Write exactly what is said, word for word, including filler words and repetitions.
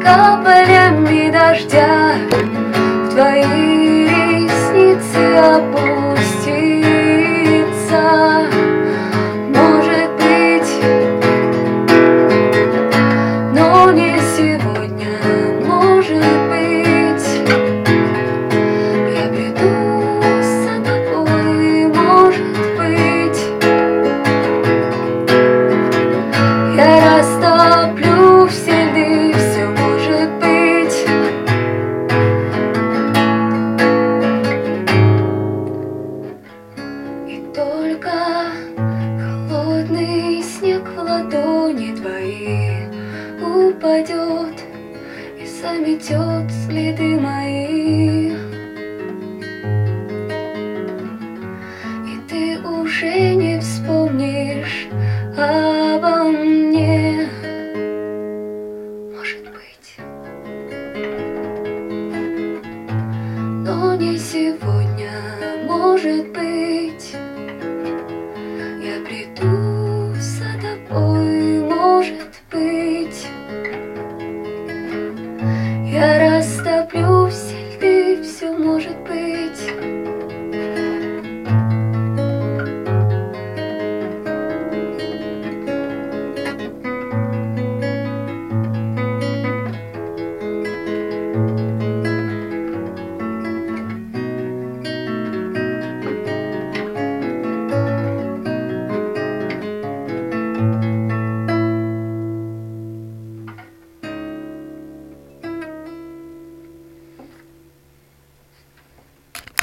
каплями дождя в твои ресницы опуститься. Может быть, но не сегодня. Может быть, я приду за тобой. Может быть, я растоплю все льды. Все может быть. И только холодный снег в ладони твои упадет и заметет следы мои.